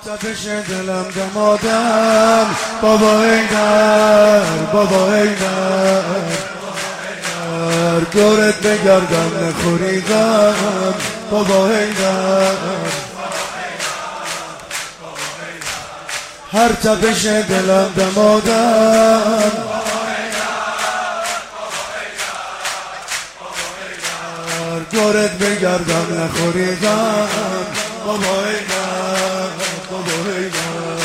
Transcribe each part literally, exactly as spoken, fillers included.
تپش دلم دمادم بابا ایدر بابا ایدر دورت بگردم نخوری غم بابا ایدر هر تپش دلم دمادم دورت بگردم نخوری غم بابا ایدر بابا ایدر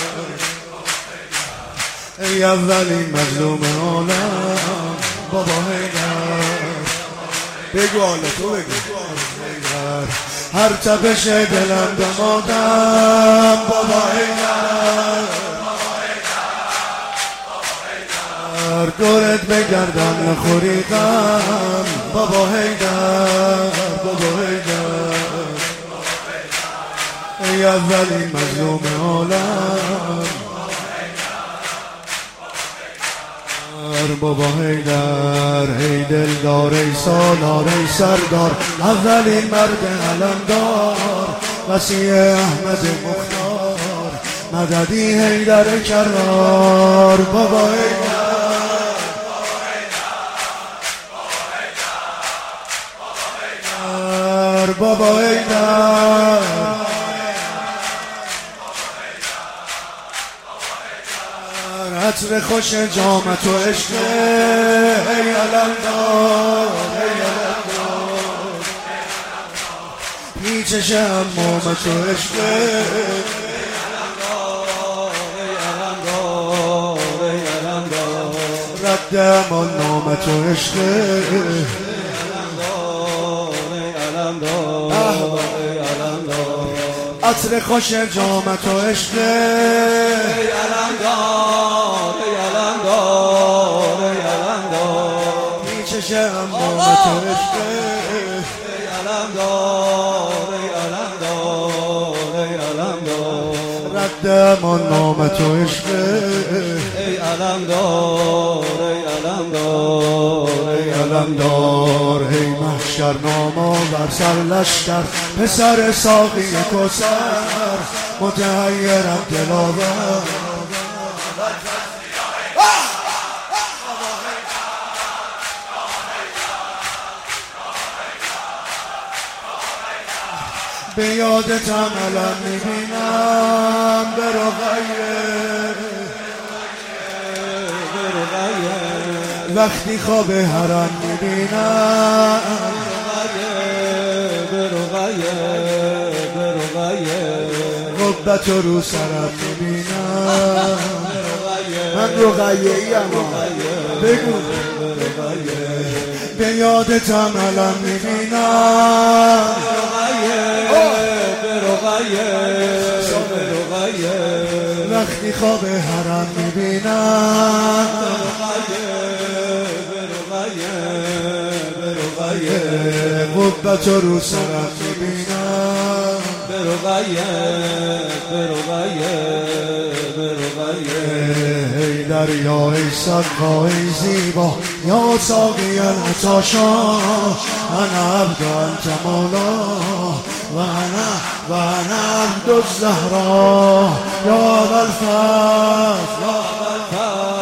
ای اولین مظلوم عالم بابا ایدر بگو حالا تو بگو هر تپش دلم دمادم بابا ایدر دورت بگردم نخوری غم بابا ایدر بابا ایدر ای اولین مظلوم عالم بابا ایدر ای دلدار ای سالار ای سردار اولین مرد علمدار وسیع احمد مختار مددی ایدر کرار بابا ایدر بابا ایدر عطر خوش جامت و عشق ای علمدار ای علمدار میچشه امامت و عشق رد امان نامت و عشق عطر خوش جامت و عشق ای علمدار ای علمدار ای علمدار میچشه امامت و عشق ای علمدار ای علمدار ای علمدار رد امان نامت و عشق ای علمدار ای علمدار ای علمدار ای محشر ناما بر سر لشکر پسر ساقی کسر متحیرم دلاور به یادتم علم میبینم به رقیه وقتی خواب حرم میبینم به رقیه به رقیه غبت رو سرم میبینم من رقیه ای اما بگو به یادتم علم میبینم وقتی خواب حرم میبینم قبت رو سرم میبینم ای دریا ای صدقا ای زیبا یا ساقی العطاشا انا عبد انت مولا و انا و انا عبد الزهرا یا ابا الفضل یا ابا الفضل